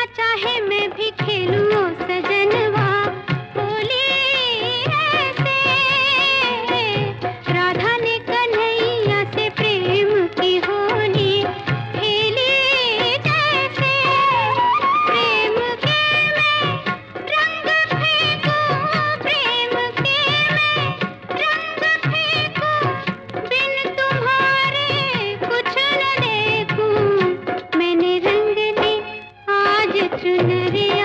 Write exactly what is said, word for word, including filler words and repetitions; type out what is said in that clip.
चाहे मैं भी खेलूं सजनवा होली ऐसे। राधा ने कन्हैया से प्रेम की होली खेली जैसे। प्रेम के मैं रंग फेंकूं, प्रेम के मैं रंग फेंकूं, बिन तुम्हारे कुछ न देखूं। मैंने रंग ली आज चुनरिया